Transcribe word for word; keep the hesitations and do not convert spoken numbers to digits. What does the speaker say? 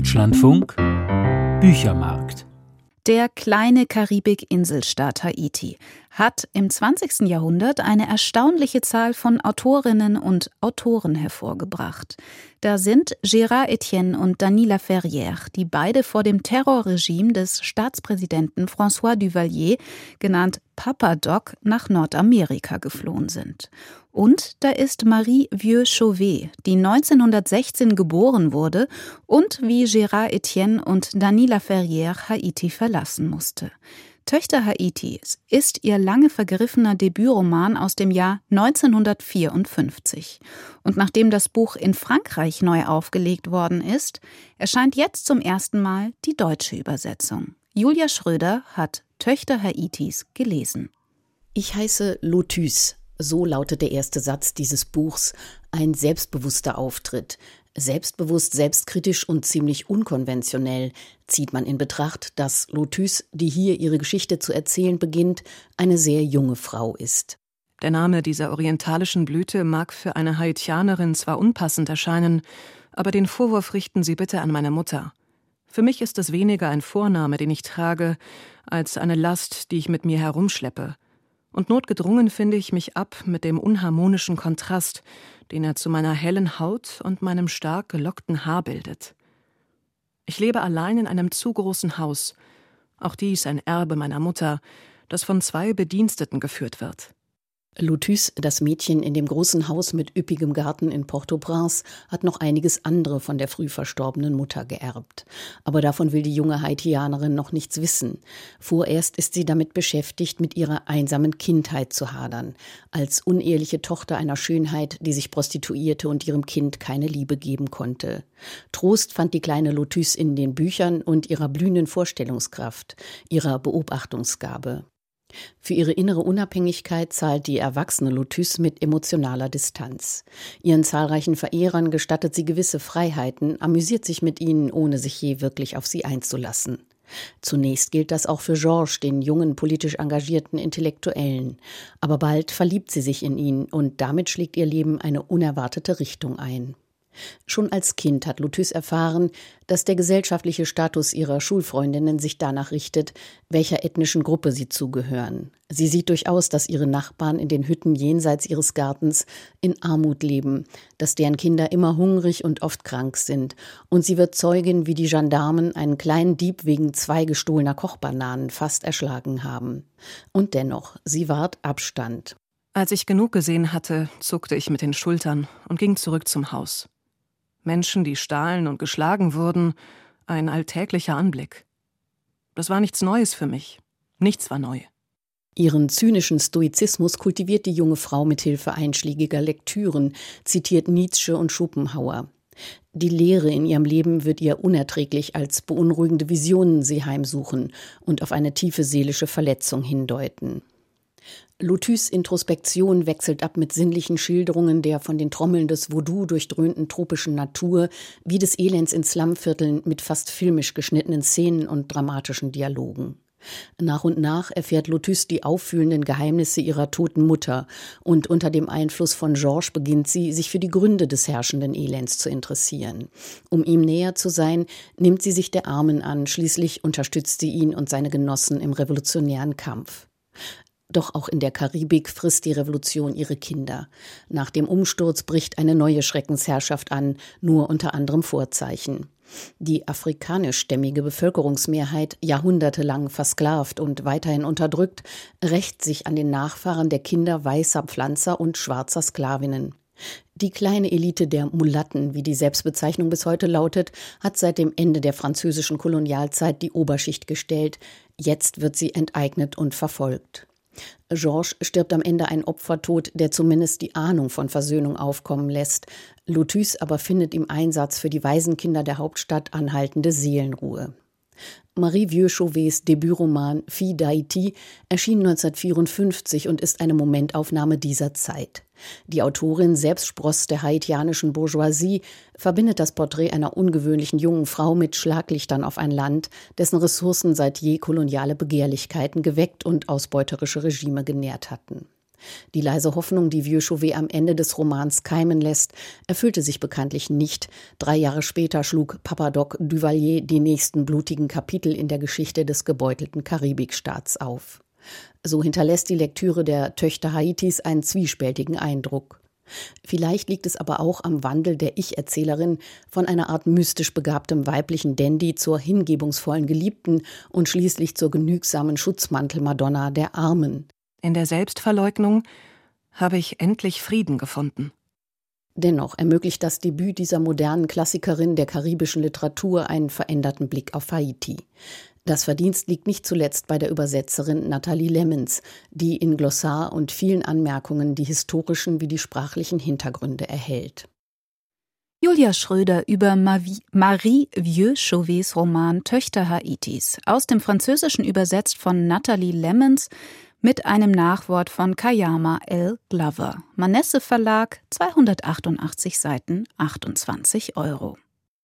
Deutschlandfunk Büchermarkt. Der kleine Karibik-Inselstaat Haiti hat im zwanzigsten Jahrhundert eine erstaunliche Zahl von Autorinnen und Autoren hervorgebracht. Da sind Gérard Etienne und Dany Laferrière, die beide vor dem Terrorregime des Staatspräsidenten François Duvalier, genannt Papa Doc, nach Nordamerika geflohen sind. Und da ist Marie Vieux-Chauvet, die neunzehnhundertsechzehn geboren wurde und wie Gérard Etienne und Dany Laferrière Haiti verlassen musste. Töchter Haitis ist ihr lange vergriffener Debütroman aus dem Jahr neunzehnhundertvierundfünfzig. Und nachdem das Buch in Frankreich neu aufgelegt worden ist, erscheint jetzt zum ersten Mal die deutsche Übersetzung. Julia Schröder hat Töchter Haitis gelesen. Ich heiße Lotus. So lautet der erste Satz dieses Buchs, ein selbstbewusster Auftritt. Selbstbewusst, selbstkritisch und ziemlich unkonventionell zieht man in Betracht, dass Lotus, die hier ihre Geschichte zu erzählen beginnt, eine sehr junge Frau ist. Der Name dieser orientalischen Blüte mag für eine Haitianerin zwar unpassend erscheinen, aber den Vorwurf richten Sie bitte an meine Mutter. Für mich ist es weniger ein Vorname, den ich trage, als eine Last, die ich mit mir herumschleppe. Und notgedrungen finde ich mich ab mit dem unharmonischen Kontrast, den er zu meiner hellen Haut und meinem stark gelockten Haar bildet. Ich lebe allein in einem zu großen Haus, auch dies ein Erbe meiner Mutter, das von zwei Bediensteten geführt wird. Lotus, das Mädchen in dem großen Haus mit üppigem Garten in Port-au-Prince, hat noch einiges andere von der früh verstorbenen Mutter geerbt. Aber davon will die junge Haitianerin noch nichts wissen. Vorerst ist sie damit beschäftigt, mit ihrer einsamen Kindheit zu hadern. Als uneheliche Tochter einer Schönheit, die sich prostituierte und ihrem Kind keine Liebe geben konnte. Trost fand die kleine Lotus in den Büchern und ihrer blühenden Vorstellungskraft, ihrer Beobachtungsgabe. Für ihre innere Unabhängigkeit zahlt die erwachsene Lotus mit emotionaler Distanz. Ihren zahlreichen Verehrern gestattet sie gewisse Freiheiten, amüsiert sich mit ihnen, ohne sich je wirklich auf sie einzulassen. Zunächst gilt das auch für Georges, den jungen, politisch engagierten Intellektuellen. Aber bald verliebt sie sich in ihn und damit schlägt ihr Leben eine unerwartete Richtung ein. Schon als Kind hat Lotus erfahren, dass der gesellschaftliche Status ihrer Schulfreundinnen sich danach richtet, welcher ethnischen Gruppe sie zugehören. Sie sieht durchaus, dass ihre Nachbarn in den Hütten jenseits ihres Gartens in Armut leben, dass deren Kinder immer hungrig und oft krank sind. Und sie wird Zeugin, wie die Gendarmen einen kleinen Dieb wegen zwei gestohlener Kochbananen fast erschlagen haben. Und dennoch, sie wahrt Abstand. Als ich genug gesehen hatte, zuckte ich mit den Schultern und ging zurück zum Haus. Menschen, die stahlen und geschlagen wurden, ein alltäglicher Anblick. Das war nichts Neues für mich. Nichts war neu. Ihren zynischen Stoizismus kultiviert die junge Frau mit Hilfe einschlägiger Lektüren, zitiert Nietzsche und Schopenhauer. Die Leere in ihrem Leben wird ihr unerträglich, als beunruhigende Visionen sie heimsuchen und auf eine tiefe seelische Verletzung hindeuten. Lotus' Introspektion wechselt ab mit sinnlichen Schilderungen der von den Trommeln des Voodoo durchdröhnten tropischen Natur, wie des Elends in Slumvierteln mit fast filmisch geschnittenen Szenen und dramatischen Dialogen. Nach und nach erfährt Lotus die auffühlenden Geheimnisse ihrer toten Mutter und unter dem Einfluss von Georges beginnt sie, sich für die Gründe des herrschenden Elends zu interessieren. Um ihm näher zu sein, nimmt sie sich der Armen an, schließlich unterstützt sie ihn und seine Genossen im revolutionären Kampf. Doch auch in der Karibik frisst die Revolution ihre Kinder. Nach dem Umsturz bricht eine neue Schreckensherrschaft an, nur unter anderem Vorzeichen. Die afrikanischstämmige Bevölkerungsmehrheit, jahrhundertelang versklavt und weiterhin unterdrückt, rächt sich an den Nachfahren der Kinder weißer Pflanzer und schwarzer Sklavinnen. Die kleine Elite der Mulatten, wie die Selbstbezeichnung bis heute lautet, hat seit dem Ende der französischen Kolonialzeit die Oberschicht gestellt. Jetzt wird sie enteignet und verfolgt. Georges stirbt am Ende ein Opfertod, der zumindest die Ahnung von Versöhnung aufkommen lässt. Lotus aber findet im Einsatz für die Waisenkinder der Hauptstadt anhaltende Seelenruhe. Marie Vieux-Chauvets Debütroman Fille d'Haïti erschien neunzehnhundertvierundfünfzig und ist eine Momentaufnahme dieser Zeit. Die Autorin, selbst Spross der haitianischen Bourgeoisie, verbindet das Porträt einer ungewöhnlichen jungen Frau mit Schlaglichtern auf ein Land, dessen Ressourcen seit je koloniale Begehrlichkeiten geweckt und ausbeuterische Regime genährt hatten. Die leise Hoffnung, die Vieux Chauvet am Ende des Romans keimen lässt, erfüllte sich bekanntlich nicht. Drei Jahre später schlug Papa-Doc Duvalier die nächsten blutigen Kapitel in der Geschichte des gebeutelten Karibikstaats auf. So hinterlässt die Lektüre der Töchter Haitis einen zwiespältigen Eindruck. Vielleicht liegt es aber auch am Wandel der Ich-Erzählerin von einer Art mystisch begabtem weiblichen Dandy zur hingebungsvollen Geliebten und schließlich zur genügsamen Schutzmantel-Madonna der Armen. In der Selbstverleugnung habe ich endlich Frieden gefunden. Dennoch ermöglicht das Debüt dieser modernen Klassikerin der karibischen Literatur einen veränderten Blick auf Haiti. Das Verdienst liegt nicht zuletzt bei der Übersetzerin Nathalie Lemmens, die in Glossar und vielen Anmerkungen die historischen wie die sprachlichen Hintergründe erhält. Julia Schröder über Marie Vieux Chauvets Roman Töchter Haitis, aus dem Französischen übersetzt von Nathalie Lemmens mit einem Nachwort von Kayama L. Glover. Manesse Verlag, zweihundertachtundachtzig Seiten, achtundzwanzig Euro.